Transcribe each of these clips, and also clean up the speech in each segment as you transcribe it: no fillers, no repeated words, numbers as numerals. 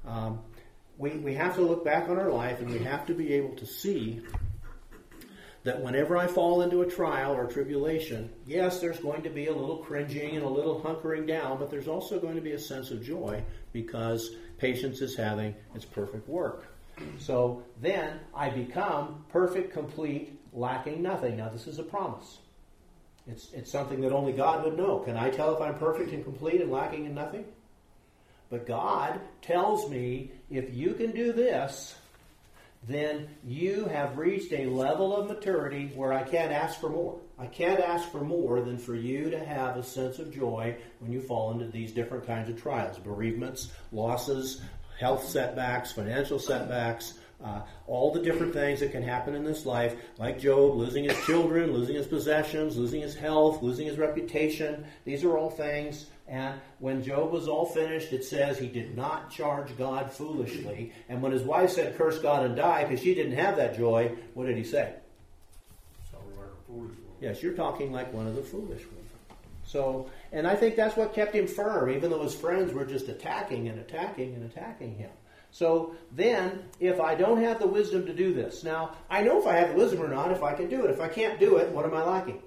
We have to look back on our life, and we have to be able to see that whenever I fall into a trial or tribulation, yes, there's going to be a little cringing and a little hunkering down, but there's also going to be a sense of joy because patience is having its perfect work. So then I become perfect, complete, lacking nothing. Now this is a promise. It's something that only God would know. Can I tell if I'm perfect and complete and lacking in nothing? But God tells me, if you can do this, then you have reached a level of maturity where I can't ask for more. I can't ask for more than for you to have a sense of joy when you fall into these different kinds of trials. Bereavements, losses, health setbacks, financial setbacks, all the different things that can happen in this life, like Job, losing his children, losing his possessions, losing his health, losing his reputation. These are all things. And when Job was all finished, it says he did not charge God foolishly. And when his wife said, curse God and die, because she didn't have that joy, what did he say? Sounded like a foolish one. Yes, you're talking like one of the foolish ones. So, and I think that's what kept him firm, even though his friends were just attacking and attacking and attacking him. So then, if I don't have the wisdom to do this, now, I know if I have the wisdom or not, if I can do it. If I can't do it, what am I lacking?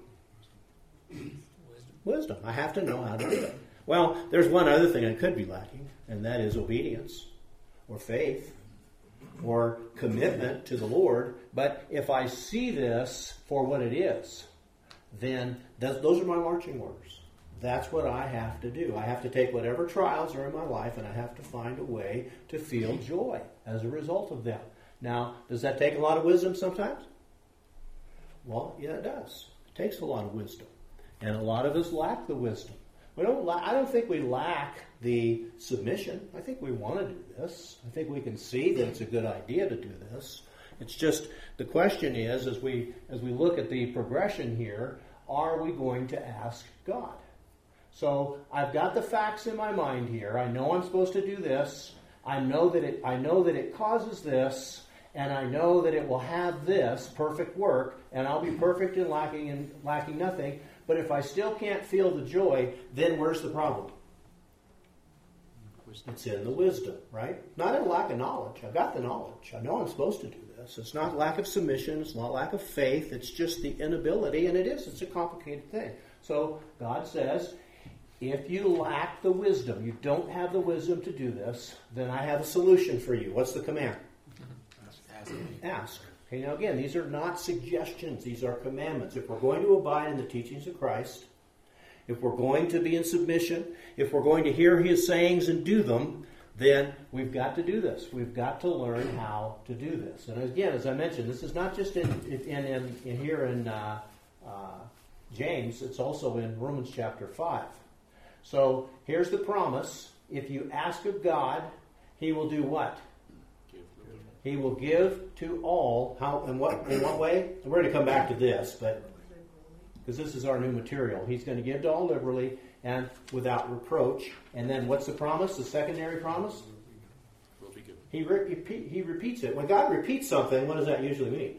Wisdom. I have to know how to do it. Well, there's one other thing I could be lacking, and that is obedience or faith or commitment to the Lord. But if I see this for what it is, then those are my marching orders. That's what I have to do. I have to take whatever trials are in my life, and I have to find a way to feel joy as a result of them. Now, does that take a lot of wisdom sometimes? Well, yeah, it does. It takes a lot of wisdom. And a lot of us lack the wisdom. I don't think we lack the submission. I think we want to do this. I think we can see that it's a good idea to do this. It's just, the question is, as we look at the progression here, are we going to ask God? So I've got the facts in my mind here. I know I'm supposed to do this. I know that it causes this, and I know that it will have this perfect work, and I'll be perfect and lacking nothing. But if I still can't feel the joy, then where's the problem? It's in the wisdom, right? Not in lack of knowledge. I've got the knowledge. I know I'm supposed to do this. It's not lack of submission. It's not lack of faith. It's just the inability, and it's a complicated thing. So God says, if you lack the wisdom, you don't have the wisdom to do this, then I have a solution for you. What's the command? Ask. Okay, now again, these are not suggestions. These are commandments. If we're going to abide in the teachings of Christ, if we're going to be in submission, if we're going to hear His sayings and do them, then we've got to do this. We've got to learn how to do this. And again, as I mentioned, this is not just in here in James. It's also in Romans chapter 5. So here's the promise. If you ask of God, He will do what? He will give to all. How? In what way? We're going to come back to this, but because this is our new material. He's going to give to all liberally and without reproach. And then what's the promise? The secondary promise? He repeats it. When God repeats something, what does that usually mean?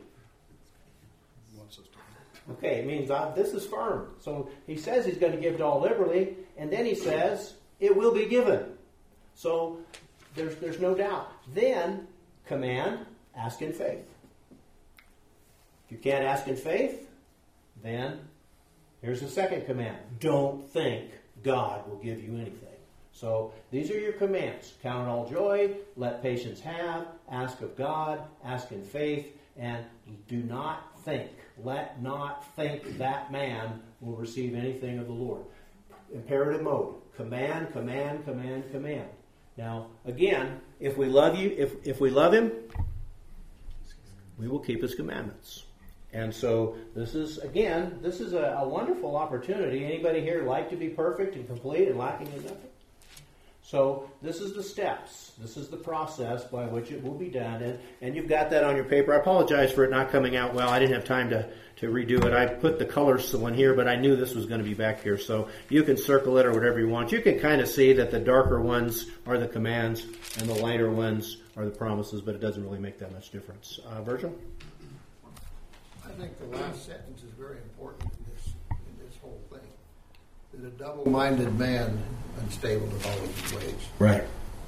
Okay, it means this is firm. So He says He's going to give to all liberally, and then He says it will be given. So there's no doubt. Then command, ask in faith. If you can't ask in faith, then here's the second command. Don't think God will give you anything. So these are your commands. Count it all joy, let patience have, ask of God, ask in faith, and do not think. Let not think that man will receive anything of the Lord. Imperative mode. Command, command, command, command. Now, again, if we love if we love Him, we will keep His commandments. And so this is a wonderful opportunity. Anybody here like to be perfect and complete and lacking in nothing? So this is the steps. This is the process by which it will be done. And you've got that on your paper. I apologize for it not coming out well. I didn't have time to redo it. I put the colors one here, but I knew this was going to be back here. So you can circle it or whatever you want. You can kind of see that the darker ones are the commands and the lighter ones are the promises, but it doesn't really make that much difference. Virgil? I think the last sentence is very important in this whole thing. That a double-minded man unstable in all of his ways. Right.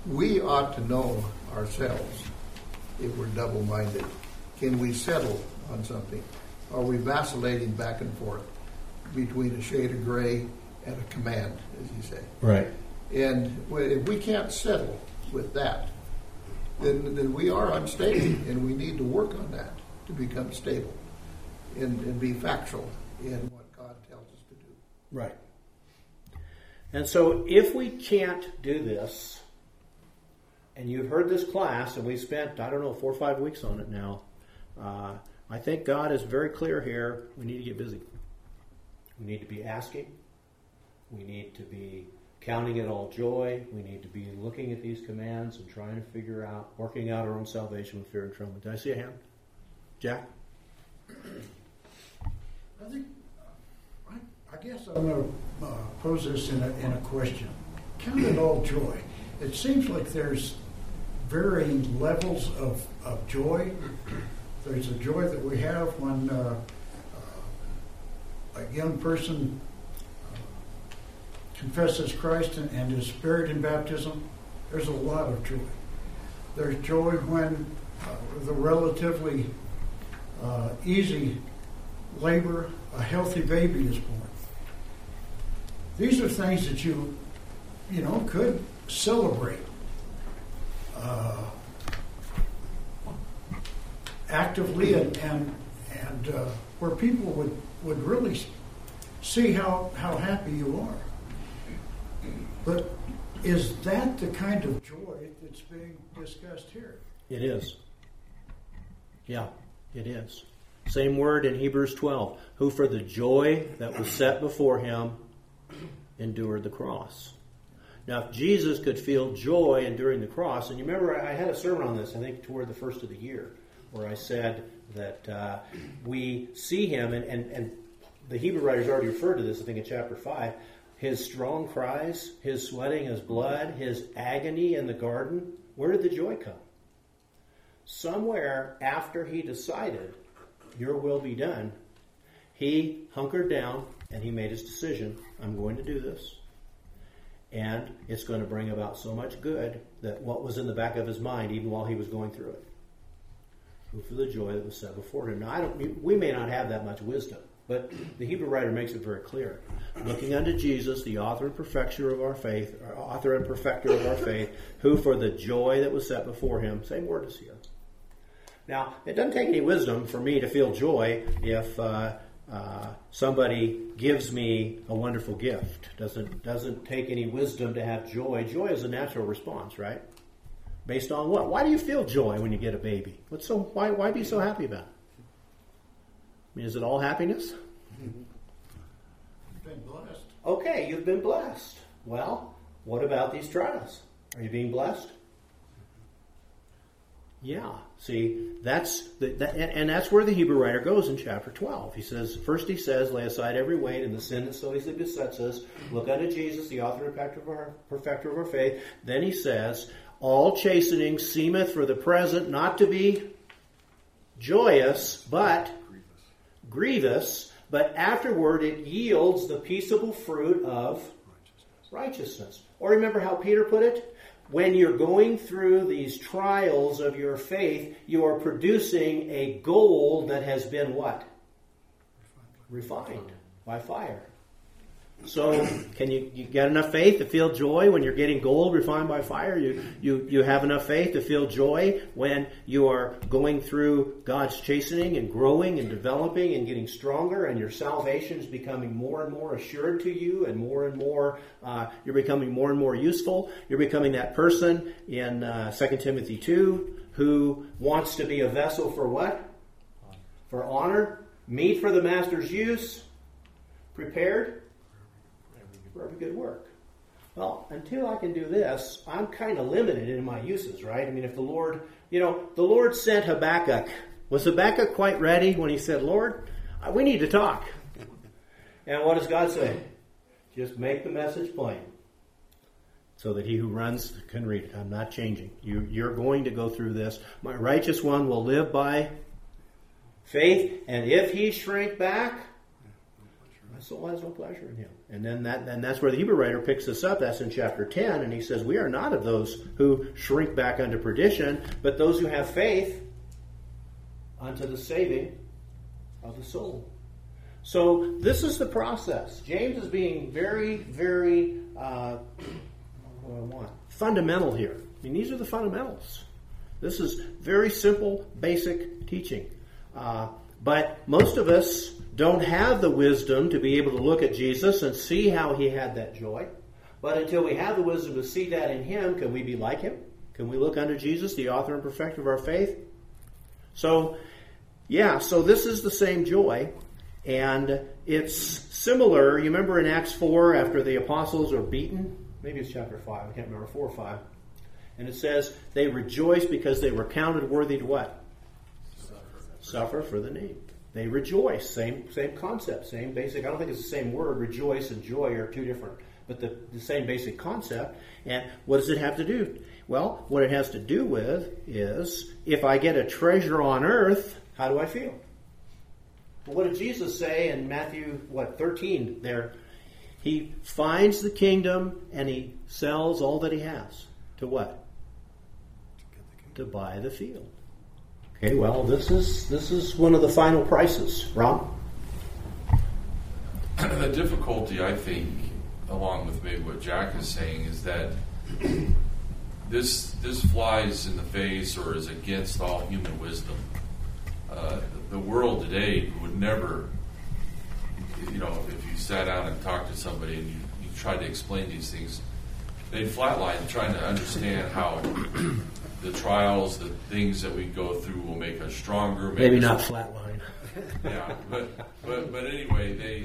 We ought to know ourselves if we're double-minded. Can we settle on something? Are we vacillating back and forth between a shade of gray and a command, as you say? Right. And if we can't settle with that, then we are unstable, and we need to work on that to become stable and be factual in what God tells us to do. Right. And so if we can't do this, and you've heard this class, and we've spent, 4 or 5 weeks on it now, I think God is very clear here. We need to get busy. We need to be asking. We need to be counting it all joy. We need to be looking at these commands and trying to figure out, working out our own salvation with fear and trembling. Did I see a hand? Jack? I guess I'm going to pose this in a question. Count it all joy. It seems like there's varying levels of joy. There's a joy that we have when a young person confesses Christ and is buried in baptism. There's a lot of joy. There's joy when the relatively easy labor, a healthy baby is born. These are things that you could celebrate actively and where people would really see how happy you are. But is that the kind of joy that's being discussed here? It is. Yeah, it is. Same word in Hebrews 12. Who for the joy that was set before him endured the cross. Now, if Jesus could feel joy enduring the cross, and you remember I had a sermon on this, I think toward the first of the year, where I said that we see him, and the Hebrew writers already referred to this, I think in chapter 5, his strong cries, his sweating his blood, his agony in the garden. Where did the joy come? Somewhere after he decided, your will be done, he hunkered down and he made his decision. I'm going to do this. And it's going to bring about so much good that what was in the back of his mind, even while he was going through it. Who for the joy that was set before him. Now, we may not have that much wisdom, but the Hebrew writer makes it very clear. Looking unto Jesus, the author and perfecter of our faith, who for the joy that was set before him, same word is here. Now, it doesn't take any wisdom for me to feel joy if somebody gives me a wonderful gift. Doesn't take any wisdom to have joy. Joy is a natural response, right? Based on what? Why do you feel joy when you get a baby? Why be so happy about it? I mean, is it all happiness? You've been blessed. Okay, you've been blessed. Well, what about these trials? Are you being blessed? Yeah. See, that's where the Hebrew writer goes in chapter 12. He says, lay aside every weight and the sin that so easily besets us. Look unto Jesus, the author and perfecter of our faith. Then he says, all chastening seemeth for the present not to be joyous, but grievous, but afterward it yields the peaceable fruit of righteousness. Or remember how Peter put it? When you're going through these trials of your faith, you are producing a gold that has been what? Refined by fire. So, can you get enough faith to feel joy when you're getting gold refined by fire? You have enough faith to feel joy when you are going through God's chastening and growing and developing and getting stronger, and your salvation is becoming more and more assured to you, and more, you're becoming more and more useful. You're becoming that person in 2 Timothy 2 who wants to be a vessel for what? For honor, meet for the master's use, prepared for every good work. Well, until I can do this, I'm kind of limited in my uses, right? I mean, if the Lord sent Habakkuk. Was Habakkuk quite ready when he said, Lord, we need to talk? And what does God say? Just make the message plain so that he who runs can read it. I'm not changing. You're going to go through this. My righteous one will live by faith, and if he shrink back, soul has no pleasure in him. And then that's where the Hebrew writer picks this up. That's in chapter 10, and he says, we are not of those who shrink back unto perdition, but those who have faith unto the saving of the soul. So this is the process. James is being very, very fundamental here. I mean, these are the fundamentals. This is very simple, basic teaching. But most of us don't have the wisdom to be able to look at Jesus and see how he had that joy. But until we have the wisdom to see that in him, can we be like him? Can we look unto Jesus, the author and perfecter of our faith? So this is the same joy. And it's similar. You remember in Acts 4, after the apostles are beaten? Maybe it's chapter 5. I can't remember, 4 or 5. And it says, they rejoiced because they were counted worthy to what? Suffer for the name. They rejoice. Same concept. Same basic. I don't think it's the same word. Rejoice and joy are two different. But the same basic concept. And what does it have to do? Well, what it has to do with is, if I get a treasure on earth, how do I feel? Well, what did Jesus say in Matthew, 13 there? He finds the kingdom and he sells all that he has. To what? To buy the field. Okay, well, this is one of the final prices. Rob? The difficulty, I think, along with maybe what Jack is saying, is that this flies in the face or is against all human wisdom. The world today would never, if you sat down and talked to somebody and you tried to explain these things, they'd flatline trying to understand how the trials, the things that we go through will make us stronger. Maybe not flatline. Yeah, but anyway, they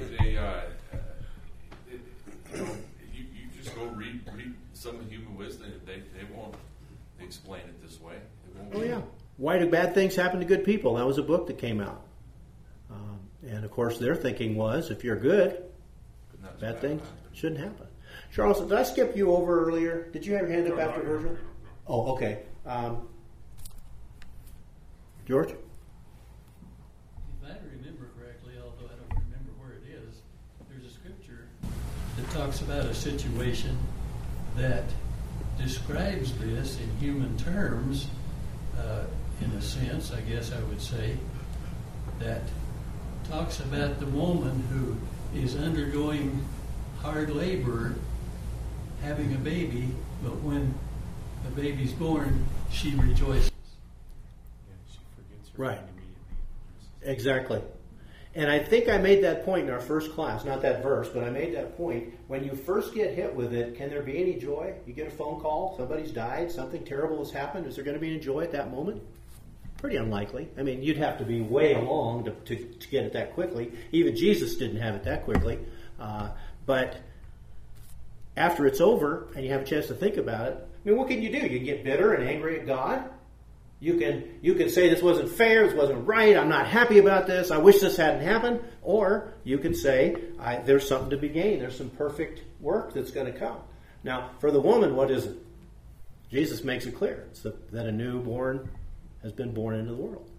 you just go read some human wisdom. They won't explain it this way. Oh yeah. Why do bad things happen to good people? That was a book that came out. And of course their thinking was, if you're good, bad things shouldn't happen. Charles, did I skip you over earlier? Did you have your hand up after Virgil? Oh, okay. George? If I remember correctly, although I don't remember where it is, there's a scripture that talks about a situation that describes this in human terms, in a sense, I guess I would say, that talks about the woman who is undergoing hard labor, having a baby, but when the baby's born, she rejoices. She forgets her Right. pain immediately. Exactly. And I think I made that point in our first class, not that verse, but I made that point. When you first get hit with it, can there be any joy? You get a phone call, somebody's died, something terrible has happened. Is there going to be any joy at that moment? Pretty unlikely. I mean, you'd have to be way along to get it that quickly. Even Jesus didn't have it that quickly. But after it's over and you have a chance to think about it, I mean, what can you do? You can get bitter and angry at God. You can say this wasn't fair, this wasn't right, I'm not happy about this, I wish this hadn't happened. Or you can say, there's something to be gained, there's some perfect work that's going to come. Now, for the woman, what is it? Jesus makes it clear. It's that a newborn has been born into the world.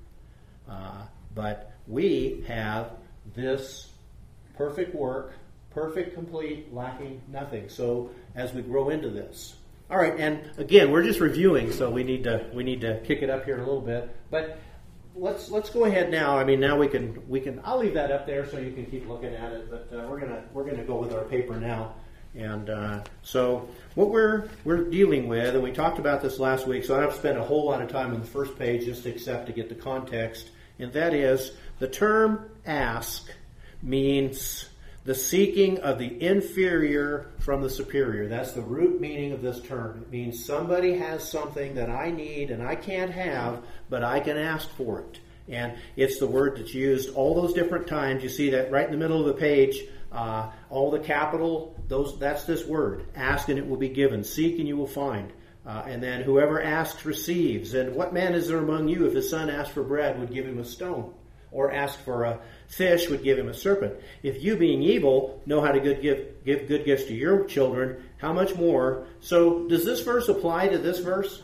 But we have this perfect work, perfect, complete, lacking nothing. So as we grow into this. All right, and again, we're just reviewing, so we need to kick it up here a little bit. But let's go ahead now. I mean, now we can. I'll leave that up there so you can keep looking at it. But we're gonna go with our paper now. And so what we're dealing with, and we talked about this last week, so I don't have to spend a whole lot of time on the first page just except to get the context. And that is, the term ask means the seeking of the inferior from the superior. That's the root meaning of this term. It means somebody has something that I need and I can't have, but I can ask for it. And it's the word that's used all those different times. You see that right in the middle of the page. All the capital, that's this word. Ask and it will be given. Seek and you will find. And then whoever asks receives. And what man is there among you if his son asked for bread would give him a stone? Or ask for a fish would give him a serpent? If you being evil know how to give good gifts to your children, how much more? So does this verse apply to this verse?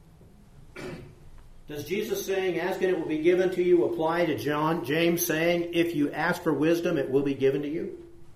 Does Jesus saying, ask and it will be given to you, apply to James saying, if you ask for wisdom, it will be given to you?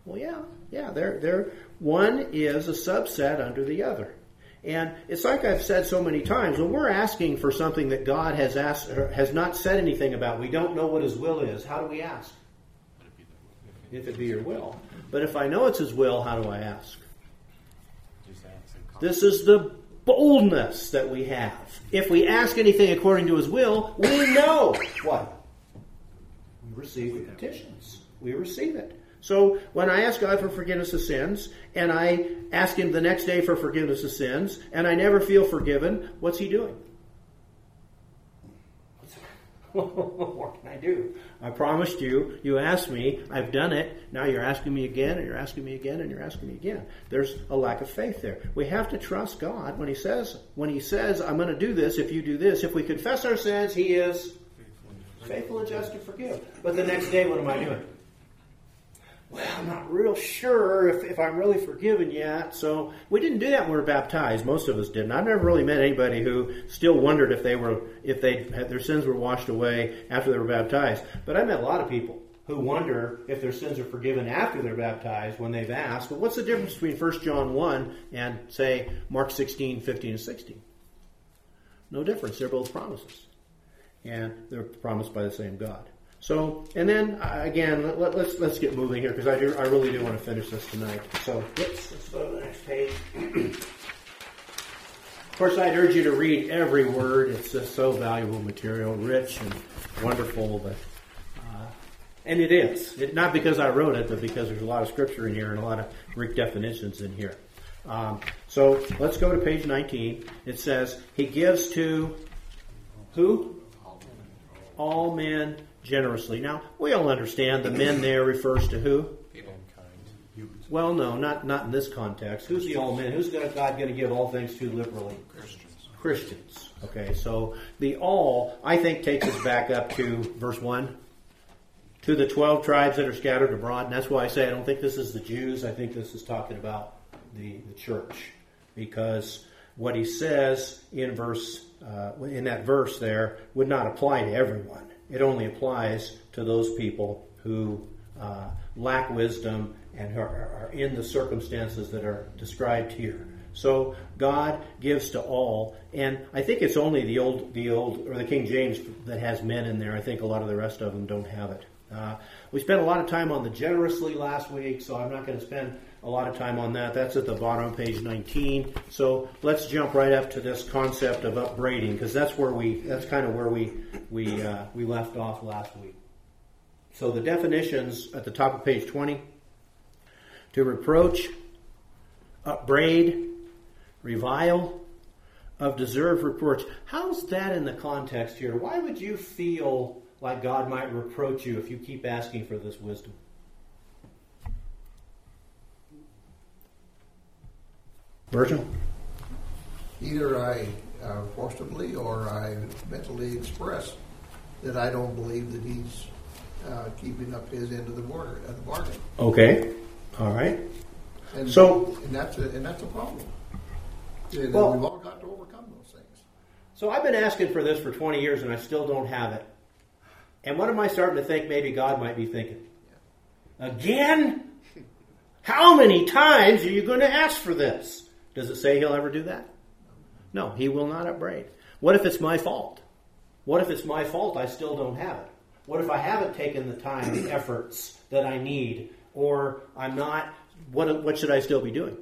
Well, yeah. They're one is a subset under the other. And it's like I've said so many times, when we're asking for something that God has asked or has not said anything about, we don't know what His will is, how do we ask? If it be your will. But if I know it's His will, how do I ask? Just ask and call. This is the boldness that we have. If we ask anything according to His will, we know what? We receive the petitions. We receive it. So when I ask God for forgiveness of sins, and I ask Him the next day for forgiveness of sins, and I never feel forgiven, what's He doing? What can I do? I promised you, you asked me, I've done it, now you're asking me again, and you're asking me again, and you're asking me again. There's a lack of faith there. We have to trust God when He says, I'm going to do this if you do this. If we confess our sins, He is faithful and just to forgive. But the next day, what am I doing? Well, I'm not real sure if I'm really forgiven yet. So we didn't do that when we were baptized. Most of us didn't. I've never really met anybody who still wondered if their sins were washed away after they were baptized. But I met a lot of people who wonder if their sins are forgiven after they're baptized when they've asked. But what's the difference between 1 John 1 and, say, Mark 16, 15, and 16? No difference. They're both promises. And they're promised by the same God. So, and then again, let's get moving here because I really do want to finish this tonight. So, let's go to the next page. Of course, I'd urge you to read every word. It's just so valuable material, rich and wonderful. But and it is not because I wrote it, but because there's a lot of scripture in here and a lot of Greek definitions in here. So let's go to page 19. It says, He gives to who? All men generously. Now, we all understand the men there refers to who? Mankind. Well, no, not in this context. Who's the all men? Who's God going to give all things to liberally? Christians. Okay, so the all, I think, takes us back up to verse 1. To the 12 tribes that are scattered abroad. And that's why I say I don't think this is the Jews. I think this is talking about the church. Because what he says in that verse there would not apply to everyone. It only applies to those people who lack wisdom and who are in the circumstances that are described here. So God gives to all, and I think it's only the old or the King James that has men in there. I think a lot of the rest of them don't have it. We spent a lot of time on the generously last week, so I'm not going to spend a lot of time on that. That's at the bottom of page 19. So let's jump right up to this concept of upbraiding, because that's kind of where we left off last week. So the definitions at the top of page 20: to reproach, upbraid, revile, of deserved reproach. How's that in the context here? Why would you feel like God might reproach you if you keep asking for this wisdom? Virgil? Either I forcibly or I mentally express that I don't believe that he's keeping up his end of the bargain. Okay. All right. And that's a problem. And Well, we've all got to overcome those things. So I've been asking for this for 20 years and I still don't have it. And what am I starting to think maybe God might be thinking? Again? How many times are you going to ask for this? Does it say he'll ever do that? No, he will not upbraid. What if it's my fault? What if it's my fault I still don't have it? What if I haven't taken the time and efforts that I need, or I'm not, what should I still be doing?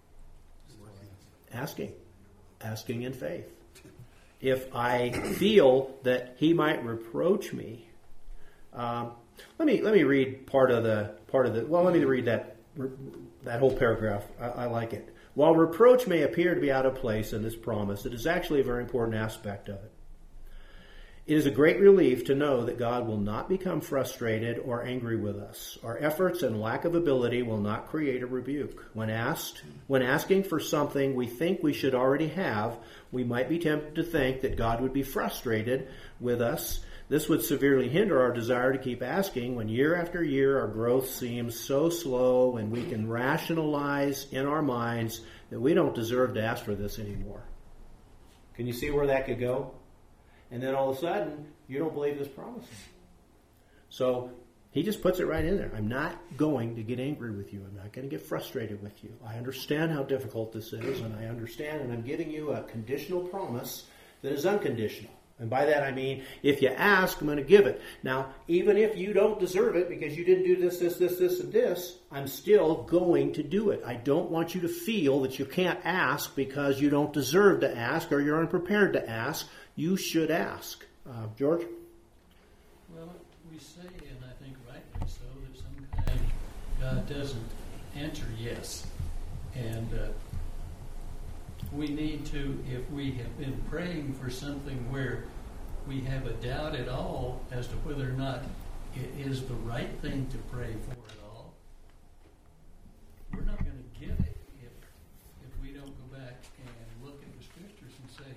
Asking in faith. If I feel that he might reproach me, let me read let me read that whole paragraph. I like it. While reproach may appear to be out of place in this promise, it is actually a very important aspect of it. It is a great relief to know that God will not become frustrated or angry with us. Our efforts and lack of ability will not create a rebuke. When asking for something we think we should already have, we might be tempted to think that God would be frustrated with us. This would severely hinder our desire to keep asking when year after year our growth seems so slow and we can rationalize in our minds that we don't deserve to ask for this anymore. Can you see where that could go? And then all of a sudden, you don't believe this promise. So He just puts it right in there. I'm not going to get angry with you. I'm not going to get frustrated with you. I understand how difficult this is, and I understand, and I'm giving you a conditional promise that is unconditional. And by that I mean, if you ask, I'm going to give it. Now, even if you don't deserve it because you didn't do this, and this, I'm still going to do it. I don't want you to feel that you can't ask because you don't deserve to ask or you're unprepared to ask. You should ask. George? Well, we say, and I think rightly so, that sometimes God doesn't answer yes. And we need to, if we have been praying for something where we have a doubt at all as to whether or not it is the right thing to pray for at all, we're not going to get it if we don't go back and look at the scriptures and say,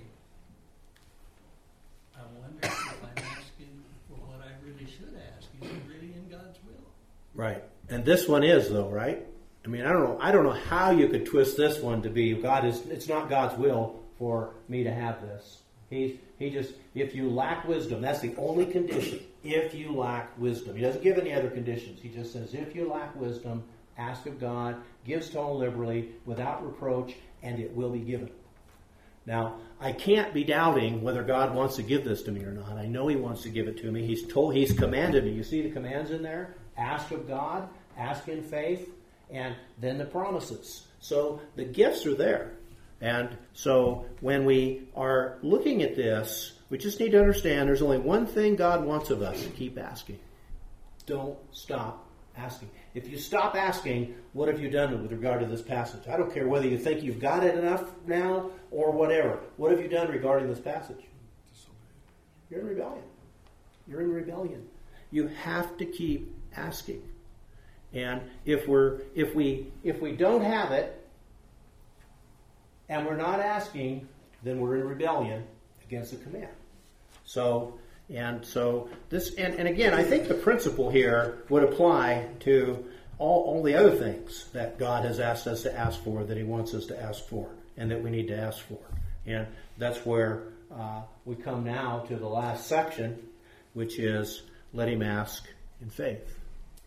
I wonder if I'm asking for what I really should ask. Is it really in God's will? Right. And this one is, though, right? I mean, I don't know how you could twist this one to be it's not God's will for me to have this. He just, if you lack wisdom, that's the only condition. If you lack wisdom. He doesn't give any other conditions. He just says, if you lack wisdom, ask of God, gives to all liberally, without reproach, and it will be given. Now, I can't be doubting whether God wants to give this to me or not. I know He wants to give it to me. He's commanded me. You see the commands in there? Ask of God, ask in faith, and then the promises. So the gifts are there. And so when we are looking at this, we just need to understand there's only one thing God wants of us: keep asking. Don't stop asking. If you stop asking, what have you done with regard to this passage? I don't care whether you think you've got it enough now or whatever. What have you done regarding this passage? You're in rebellion. You're in rebellion. You have to keep asking. And if we don't have it and we're not asking, then we're in rebellion against the command. So this, and again, I think the principle here would apply to all the other things that God has asked us to ask for, that He wants us to ask for, and that we need to ask for. And that's where we come now to the last section, which is let him ask in faith.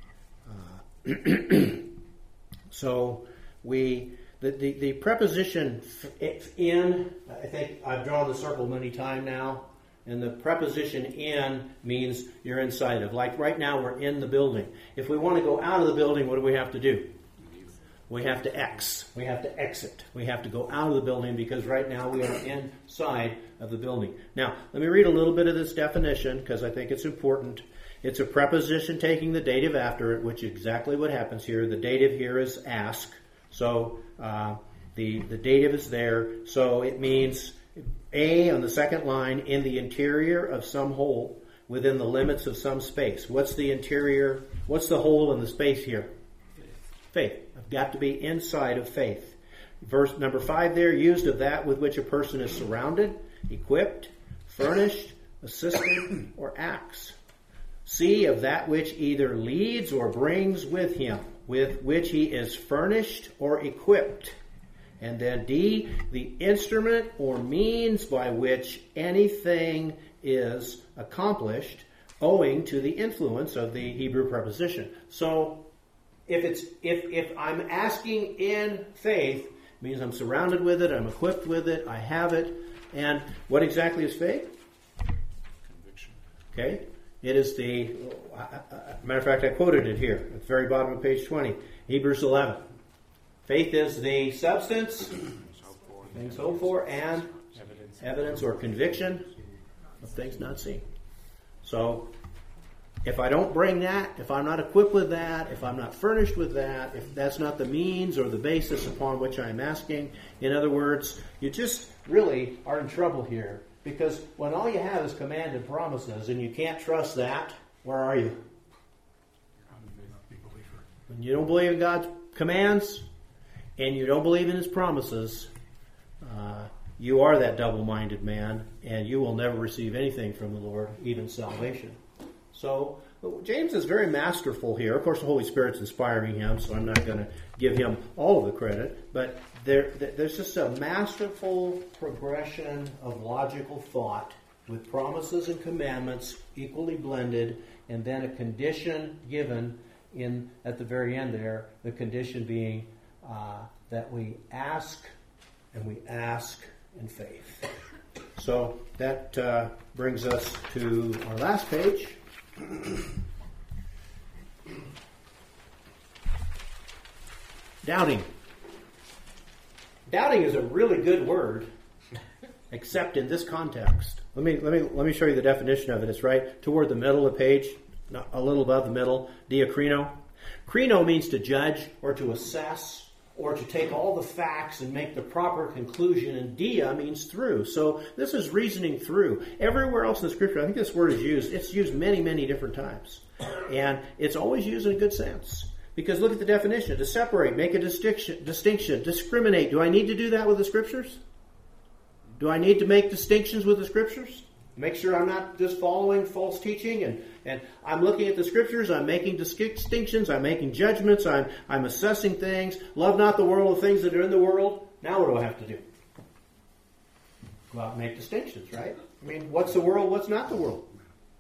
So the preposition in, I think I've drawn the circle many times now, and the preposition in means you're inside of. Like right now we're in the building. If we want to go out of the building, what do we have to do? We have to we have to exit. We have to go out of the building because right now we are inside of the building. Now, let me read a little bit of this definition because I think it's important. It's a preposition taking the dative after it, which is exactly what happens here. The dative here is ask. So the dative is there. So it means A on the second line, in the interior of some hole within the limits of some space. What's the interior? What's the hole in the space here? Faith. I've got to be inside of faith. Verse number 5 there, used of that with which a person is surrounded, equipped, furnished, assisted, or acts. C, of that which either leads or brings with him, with which he is furnished or equipped. And then D, the instrument or means by which anything is accomplished owing to the influence of the Hebrew preposition. So if I'm asking in faith, it means I'm surrounded with it, I'm equipped with it, I have it. And what exactly is faith? Conviction. Okay. It is the, matter of fact, I quoted it here at the very bottom of page 20, Hebrews 11. Faith is the substance, things hoped for, and evidence or conviction of things not seen. So, if I don't bring that, if I'm not equipped with that, if I'm not furnished with that, if that's not the means or the basis upon which I'm asking, in other words, you just really are in trouble here. Because when all you have is command and promises, and you can't trust that, where are you? When you don't believe in God's commands, and you don't believe in His promises, you are that double-minded man, and you will never receive anything from the Lord, even salvation. So James is very masterful here. Of course, the Holy Spirit's inspiring him, so I'm not going to give him all of the credit. But there's just a masterful progression of logical thought with promises and commandments equally blended, and then a condition given at the very end there, the condition being that we ask, and we ask in faith. So that brings us to our last page. Doubting. Doubting is a really good word, except in this context. Let me show you the definition of it. It's right toward the middle of the page, a little above the middle. Diakrino. Krino means to judge or to assess or to take all the facts and make the proper conclusion, and dia means through. So this is reasoning through. Everywhere else in the Scripture, I think this word is used. It's used many, many different times, and it's always used in a good sense. Because look at the definition. To separate, make a distinction, discriminate. Do I need to do that with the Scriptures? Do I need to make distinctions with the Scriptures? Make sure I'm not just following false teaching and I'm looking at the Scriptures, I'm making distinctions, I'm making judgments, I'm assessing things. Love not the world, the things that are in the world. Now what do I have to do? Go out and make distinctions, right? I mean, what's the world, what's not the world?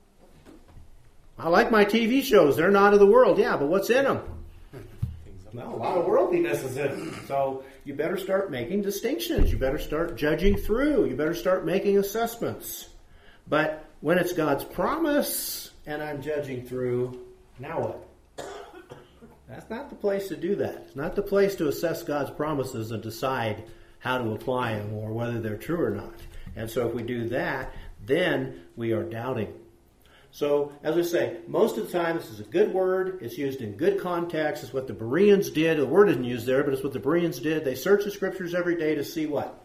I like my TV shows. They're not of the world. Yeah, but what's in them? Well, a lot of worldliness is in them. So you better start making distinctions. You better start judging through. You better start making assessments. But when it's God's promise and I'm judging through, now what? That's not the place to do that. It's not the place to assess God's promises and decide how to apply them or whether they're true or not. And so if we do that, then we are doubting. So, as I say, most of the time this is a good word. It's used in good context. It's what the Bereans did. The word isn't used there, but it's what the Bereans did. They searched the Scriptures every day to see what?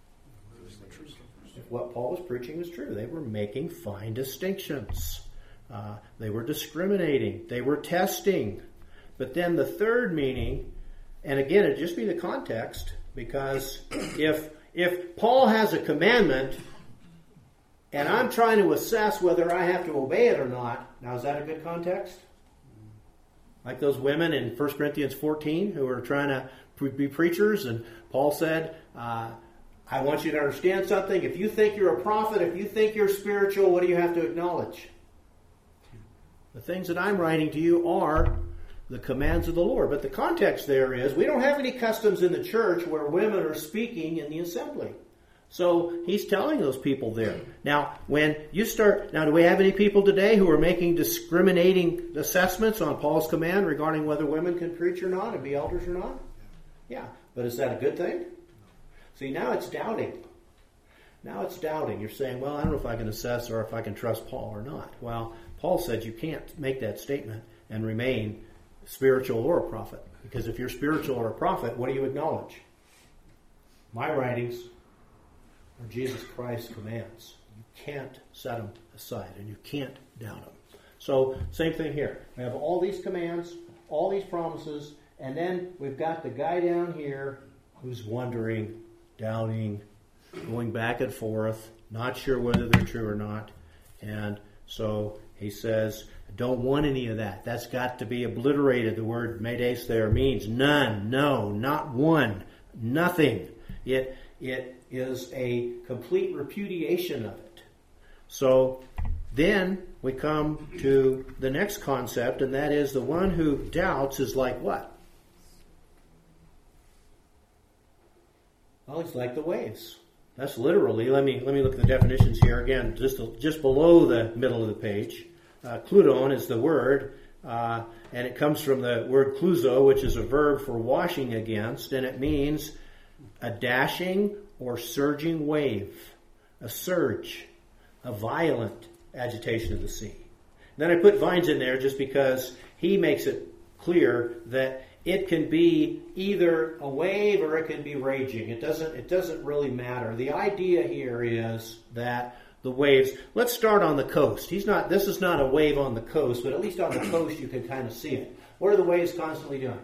If what Paul was preaching was true. They were making fine distinctions. They were discriminating. They were testing. But then the third meaning, and again, it'd just be the context, because if Paul has a commandment and I'm trying to assess whether I have to obey it or not, now is that a good context? Like those women in 1 Corinthians 14 who are trying to be preachers, and Paul said, I want you to understand something. If you think you're a prophet, if you think you're spiritual, what do you have to acknowledge? The things that I'm writing to you are the commands of the Lord. But the context there is, we don't have any customs in the church where women are speaking in the assembly. So he's telling those people there. Now, when you start... Now, do we have any people today who are making discriminating assessments on Paul's command regarding whether women can preach or not and be elders or not? Yeah. But is that a good thing? See, now it's doubting. Now it's doubting. You're saying, well, I don't know if I can assess or if I can trust Paul or not. Well, Paul said you can't make that statement and remain spiritual or a prophet. Because if you're spiritual or a prophet, what do you acknowledge? My writings are Jesus Christ's commands. You can't set them aside, and you can't doubt them. So, same thing here. We have all these commands, all these promises, and then we've got the guy down here who's wondering, doubting, going back and forth, not sure whether they're true or not. And so he says, I don't want any of that. That's got to be obliterated. The word medes there means none, no, not one, nothing. It is a complete repudiation of it. So then we come to the next concept, and that is the one who doubts is like what? Well, it's like the waves. That's literally, let me look at the definitions here again, just below the middle of the page. Kludon is the word, and it comes from the word kluzo, which is a verb for washing against, and it means a dashing or surging wave, a surge, a violent agitation of the sea. And then I put Vines in there just because he makes it clear that it can be either a wave or it can be raging. It doesn't really matter. The idea here is that the waves, let's start on the coast. This is not a wave on the coast, but at least on the coast you can kind of see it. What are the waves constantly doing?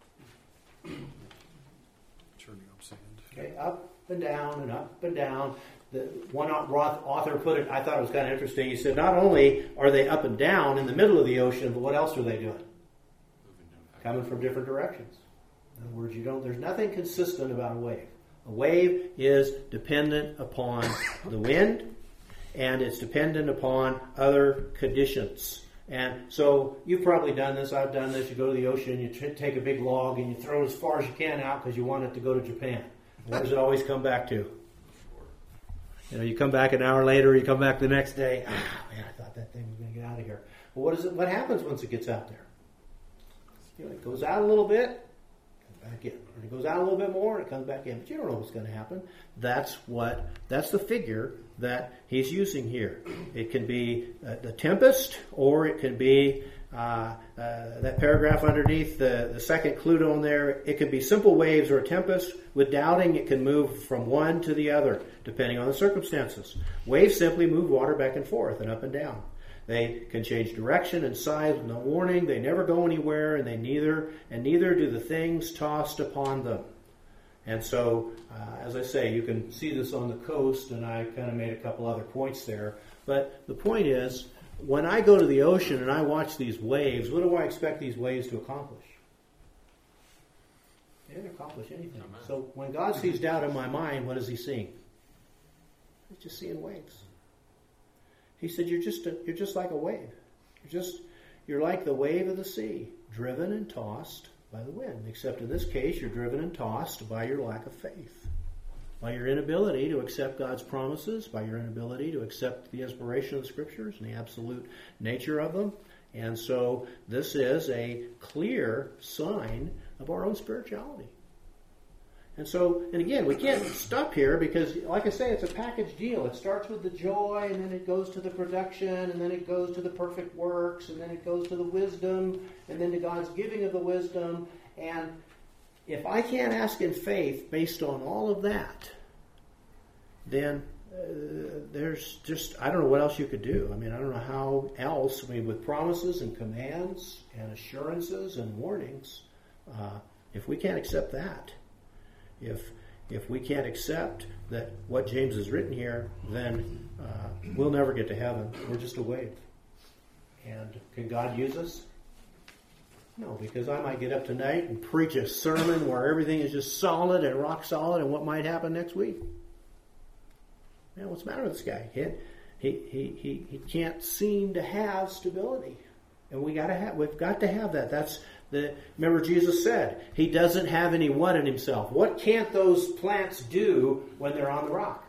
Churning up sand. Okay, up and down and up and down. The one author put it, I thought it was kind of interesting. He said, not only are they up and down in the middle of the ocean, but what else are they doing? Coming from different directions. In other words, there's nothing consistent about a wave. A wave is dependent upon the wind, and it's dependent upon other conditions. And so you've probably done this, I've done this, you go to the ocean, you take a big log and you throw it as far as you can out because you want it to go to Japan. Where does it always come back to? You come back an hour later, you come back the next day, man, I thought that thing was going to get out of here. Well, what happens once it gets out there? It goes out a little bit, comes back in. And it goes out a little bit more, and it comes back in. But you don't know what's going to happen. That's the figure that he's using here. It can be the tempest, or it can be that paragraph underneath the second Clutone there. It could be simple waves or a tempest. With doubting, it can move from one to the other, depending on the circumstances. Waves simply move water back and forth and up and down. They can change direction and size with no warning. They never go anywhere, and neither do the things tossed upon them. And so, as I say, you can see this on the coast, and I kind of made a couple other points there. But the point is, when I go to the ocean and I watch these waves, what do I expect these waves to accomplish? They didn't accomplish anything. So when God sees doubt in my mind, what is he seeing? He's just seeing waves. He said, you're just like a wave. You're like the wave of the sea, driven and tossed by the wind. Except in this case, you're driven and tossed by your lack of faith, by your inability to accept God's promises, by your inability to accept the inspiration of the Scriptures and the absolute nature of them. And so this is a clear sign of our own spirituality. And again, we can't stop here because, like I say, it's a package deal. It starts with the joy, and then it goes to the production, and then it goes to the perfect works, and then it goes to the wisdom, and then to God's giving of the wisdom. And if I can't ask in faith based on all of that, then there's just, I don't know what else you could do. I mean, I don't know how else, with promises and commands and assurances and warnings, if we can't accept that, if we can't accept that what James has written here, then we'll never get to heaven. We're just a wave. And can God use us? No, because I might get up tonight and preach a sermon where everything is just solid and rock solid, and what might happen next week? Man, what's the matter with this guy? He can't seem to have stability, and we've got to have that. Remember Jesus said, he doesn't have any what in himself. What can't those plants do when they're on the rock?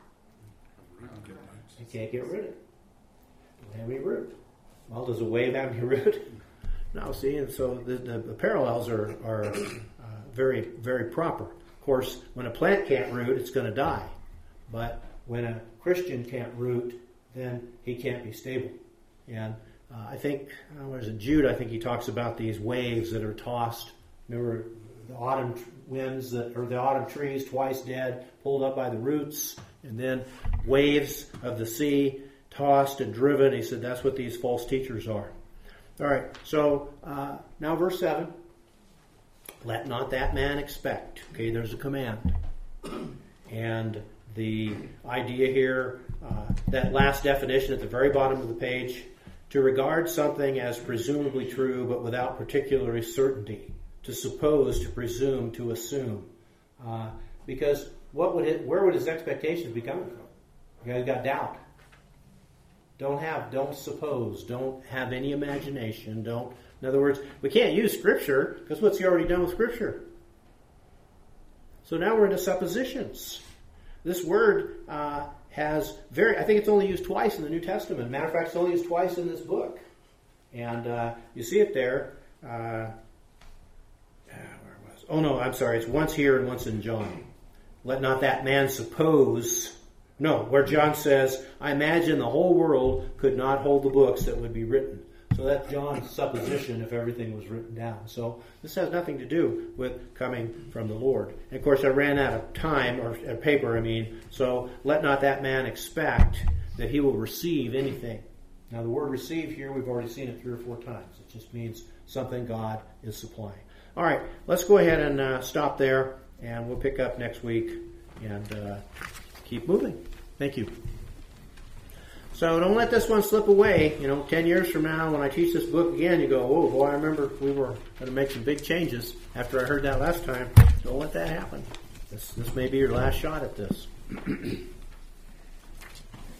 They can't get rooted. They don't have any root. Well, does a wave have any root? No, see, and so the parallels are very, very proper. Of course, when a plant can't root, it's going to die. But when a Christian can't root, then he can't be stable. And I think, Jude, I think he talks about these waves that are tossed. Remember the autumn winds, or the autumn trees twice dead, pulled up by the roots, and then waves of the sea tossed and driven. He said that's what these false teachers are. All right, so now verse 7. Let not that man expect. Okay, there's a command. And the idea here, that last definition at the very bottom of the page, to regard something as presumably true but without particular certainty, to suppose, to presume, to assume. Because where would his expectations be coming from? He's got doubt. Don't suppose, don't have any imagination, in other words, we can't use Scripture because what's he already done with Scripture? So now we're into suppositions. This word has I think it's only used twice in the New Testament. Matter of fact, it's only used twice in this book. And you see it there. Where was? Oh no, I'm sorry. It's once here and once in John. Let not that man suppose. No, where John says, I imagine the whole world could not hold the books that would be written. So that's John's supposition if everything was written down. So this has nothing to do with coming from the Lord. And of course, I ran out of time, or paper, so let not that man expect that he will receive anything. Now the word receive here, we've already seen it 3 or 4 times. It just means something God is supplying. All right, let's go ahead and stop there, and we'll pick up next week and keep moving. Thank you. So don't let this one slip away. 10 years from now, when I teach this book again, you go, oh boy, I remember we were going to make some big changes after I heard that last time. Don't let that happen. This may be your last shot at this.